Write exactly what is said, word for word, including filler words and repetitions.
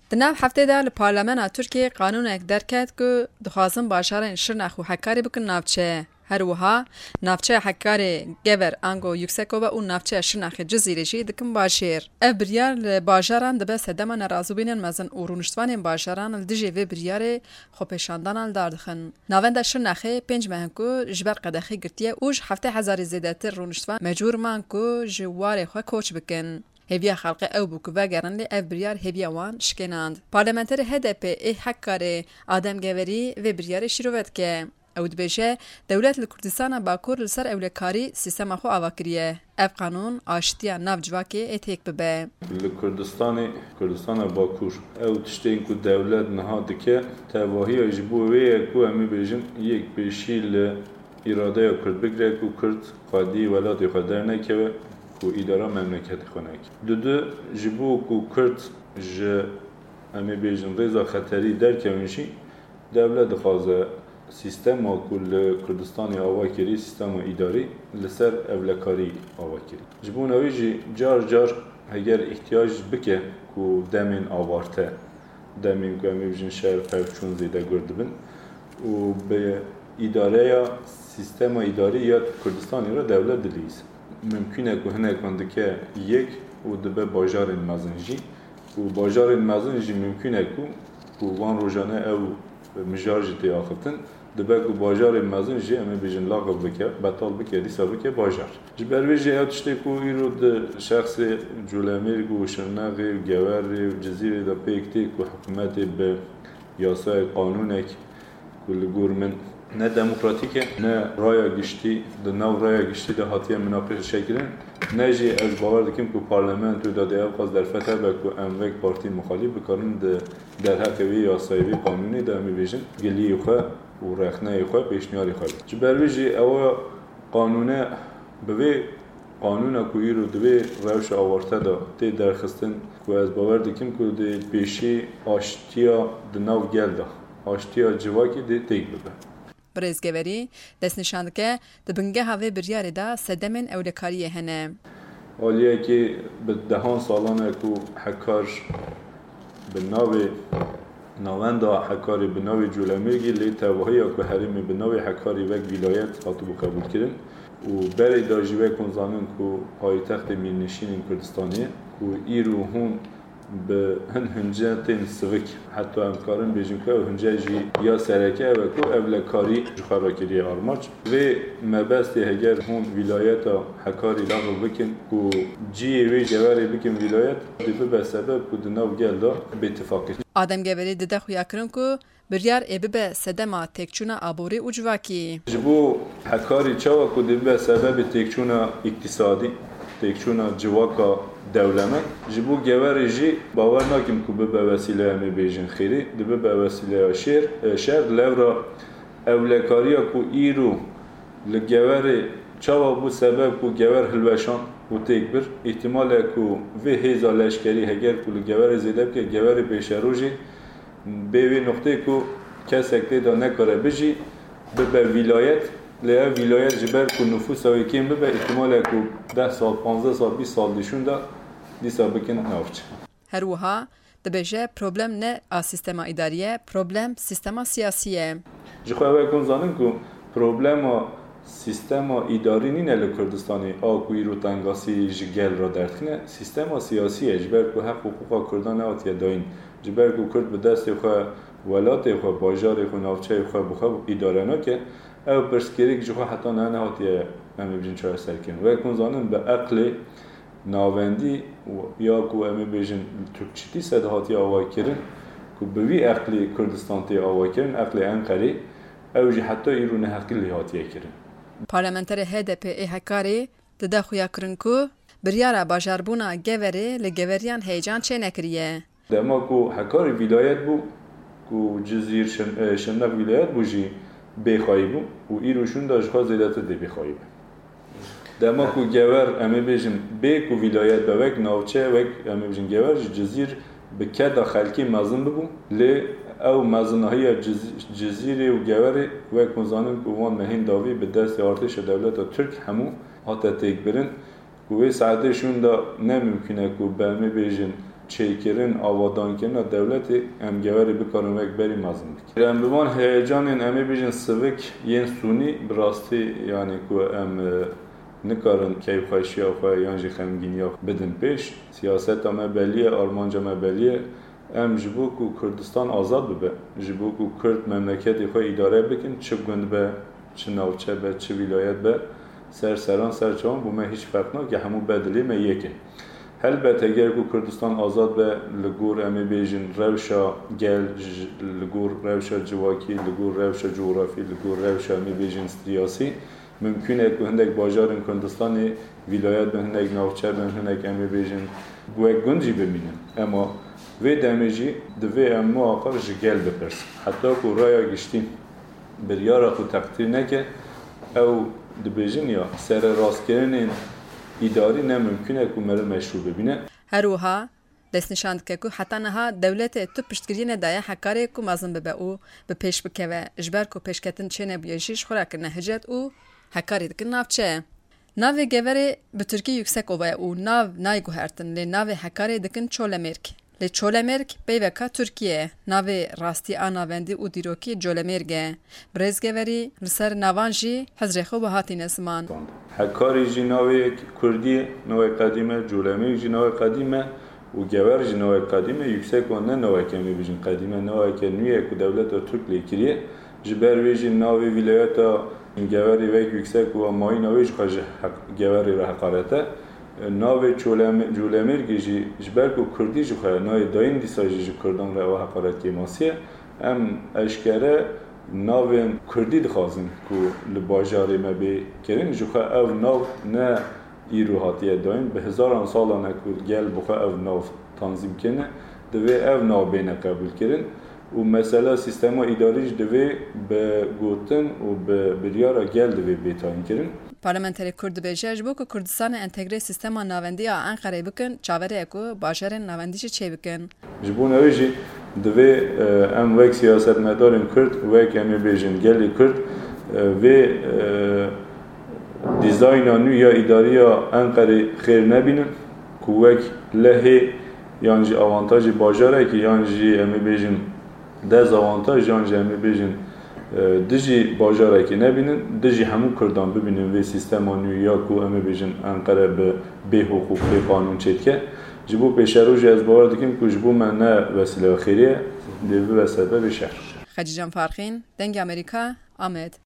دناو هفته دا لپارلمانا ترکیه قانونک درکت که دخوازن باشارن شرنخ و حکاری بکن نافچه. هر وها نافچه حکاری گور انگو یکسکو و اون نافچه شرنخ جزیره جی دکن باشیر. اف بریار باشاران دبه سدما نرازو بینن مزن او رونشتوان باشاران لدجی و بریار خوپشاندان داردخن. ناوند شرنخ پنج مهنکو جبر قدخی گرتیه اوج هفته هزاری زیده تر رونشتوان مجور مانکو جوار خو کوچ بکن. هیویا خلق او بو که گرن لی اف بریار هیویا وان شکناند. پارلمانتر هدپ ای حکار آدم گوری و بریار شروعت که او دبیجه دولت لکردستان باکور لسر اولکاری سیستم خو آواکریه. اف قانون آشتیا ناف جواکی اتیک ببه. لکردستان کردستان باکور او تشتین که دولت نهاده که تواهی اجبوه کو امی بیجن یک بیشی لإراده کرد بگره کو کرد قادی ولاتی خدر نکه کو اداره مملکت خونک. دو دو جبو کو کرد ج امی بیجن رضا خطری در کمینشی دولت خازه سیستم کل کردستانی آواکری سیستم اداری لسر اولکاری آواکری. جبو نویجی جار جار اگر احتیاج بکه کو دمین آوارته دمین کو امی بیجن شهر پرچون زیده گردبن و به اداره یا سیستم اداری یا کردستانی را دولت دلیز. ممکنه که هنر کنده که یک و دبه باجار مزنجی و باجار مزنجی ممکنه که که وان روزانه او مجارجی تیاختن دبه که باجار مزنجی اما بیجن لاغب بکه بطال بکه دیسا بکه باجار جبر ویجی او تشتی که ایرو ده شخص جولامیر و شرناغی و گواری و جزیره ده پیکتی که حکومتی به یاسای قانونک که لگور من نه دموکراتیکه نه رای گشتی ده نو رای گشتی ده هاتیه مناقشه شکلن نه جی از باور دکیم که پارلمان تو داده او خواست در فتح با که اموک پارتی مخالف بکارن در حق وی یاسایوی قانونی ده می بیشن گلی خواه و رخنه خواه پیشنیاری خواه چه برویجی او قانونه بوی قانونه که ایرو دوی روش آورته ده تی درخستن که از باور دکیم که ده پیشی آشتیا ده نو گل ده آشتیا جواکی ده تیگ ببه برزگوری دست نشاند که دبنگه هاوی بریاری دا سدمن اولکاریه هنه. حالیه که به دهان سالانه که حکار به ناوی ناوندا حکاری به ناوی جولمیرگی لی تواهی که حریمی به ناوی حکاری وک ولایت خاطو قبول کردن و بری داجی وک کنزانن که پایتخت میرنشین کردستانیه که ایرو هون به هن هنجه تین سوک حتی امکارن بیجیم که هنجه جی یا سرکه و که اولکاری جخارا کریه آرماج و مبستی هگر هون ولایت حکاری لاغو بکن که جی وی جواری بکن ولایت دیبه به سبب که دناو گل دا به اتفاقی آدم گوری دده خویا کرن که بریار ایبه به سدما تکچونا آبوری و جواکی جبو حکاری چاوا که دیبه به سبب تکچونا اقتصادی تکچونا جواکا دولمه جبو گواری جی باور ناکیم که به وسیله همی بیجن خیری دبه به وسیله شیر شهر لورا اولکاریا که ایرو لگواری چاوا بو سبب که گوار هلوشان و تیک بر احتمال که وی هیزا لشکری هگر که لگواری زیده که گواری پیشه رو جی به وی نقطه که کس اکتی دا نکاره بجی به به ولایت لیا ولایت جبر که نفوس هایی کم به احتمال که ده سال پانزده سال بیست سال دیشون دا دیسا بکن نافچه. هر وها دبیجه پروبلم نه آ سیستما اداریه پروبلم سیستما سیاسیه. جخواه بکن زانن که پروبلم سیستما اداری نینه لکردستانی آکوی رو تنگاسی جگل را دردخنه سیستما سیاسیه جبر که حق حقوقا کردان آتیه داین جبر که کرد به دست خواه ولات خواه باجار خواه نافچه خواه بخواه اداره نکه او پرسکری که جخواه حتی نه نهاتیه نمی بجن چهار سرکن و بکن زانن به عقل ناوندی یا کو امی بیجن ترکچتی صدهاتی آوای کردن که بوی عقلی کردستان تی آوای کردن عقل انقری اوجی حتی ایرون حقی لیهاتیه کردن. پارلمانتر هدپ ای حکاری دده خویا کرن که بریارا باجاربونا گوری لگوریان هیجان چه نکریه؟ دما که حکاری ولایت بو که جزیر شنق ولایت بو جی بخواهی بو و ایروشون داشت زیده تا دی بخواهی بو. دما کو گوار امی بیجن به کو ولایت به وک ناوچه وک امی بیجن گوار جزیر به کدا خلکی مازن ببو ل او مازنهای جزیره و گوار وک مزانن کو وان مهین داوی به دست ارتش دولت ترک همو حتی تک برن کوی ساعتشون دا نممکنه کو به امی بیجن چیکرین آوادان کردن دولت ام گوری بکارن وک بری مازن بکن. ام بوان هیجانین امی بیشن سوک ین سونی براستی یعنی که ام نکارن کیف خواهشی آخواه یانجی خمگینی آخواه بدن پیش سیاست مبلیه آرمانجا مبلیه ام جبو که کردستان آزاد ببه جبو که کرد مملکتی خواه اداره بکن چه گند به چه نوچه به چه ولایت به سر سران سر چوان بومه هیچ فرق نه که همون بدلی می یکه البته اگر که کردستان آزاد به لگور امی بیجن روشا گل لگور روشا جواکی لگور روشا جغرافی لگور روشا امی بیجن سیاسی ممکنه که هندک باجار کردستانی ولایت به هندک نوچه به هندک امی بیجن بوی گنجی ببینن اما وی دمیجی دوی امو آخر جگل بپرس حتی که رای گشتیم بریارا خود تقدیر نکه او دبیجن یا سر راست کردن اداری نممکنه که مره مشروع ببینه. هروها دست نشاند که که حتی نها دولت تو پشتگیری ندایه حکاری که مازن ببه او به پیش بکوه اجبر که پیشکتن چه نبیشیش خورا کرنه هجت او حکاری دکن ناف چه؟ ناو گوری به ترکی یکسک اوه او ناو نای گوهرتن لی ناو حکاری دکن چولمرک. لی چولمرک بیوکا ترکیه ناو راستی آناوندی او دیروکی چولمرگه برز گوری لسر نوانجی حضر خوب هاتی نسمان. حکاری جی ناوی کردی ناوی قدیمه چولمرک جی ناوی قدیمه و گوهر جی ناوی قدیمه یکسک و نه ناوی کمی بیشن قدیمه ناوی که نویه که دولت ترک لیکریه جبر ویجی ناوی ولایت گوهری وی یکسک و مای ناویش خواهج گوهری را حقارته ناوی چولمرگی جی جبر که کردی جو خواهد ناوی داین دیساجی جی کردان را و حقارت که ماسیه ام اشکره ناوی کردی دخوازن که لباجاری ما بی کرن جو خواهد او ناو نه ایرو هاتیه داین به هزاران سال نکود گل بخواه او ناو تنظیم کنه دوی او ناو بینه قبول کرن و مثلا سیستم اداریش دوی به گوتن و به بریارا گل دوی بیتاین کرن. پارلمانتری کرد بیجاج بو که کردستان انتگری سیستم ناوندی انقره بکن چاوره اکو باجر ناوندیش چه بکن؟ جبون اویجی دوی ام وک سیاست مدارن کرد وک امی بیجن گلی کرد و دیزاین نو یا اداری انقره خیر نبینن که وک لحه یانجی آوانتاجی باجره که یانجی امی بیجن دز آوانتاج یانجی امی بیجن دجی باجاره که نبینن دجی همون کردان ببینن و سیستم نیویورک و امی بیجن انقره به به حقوق به قانون چید که جبو پیش روی از باور دکیم که جبو من نه وسیله خیریه دیو وسیله به شهر. خدیجه فارخین دنگ امریکا آمد.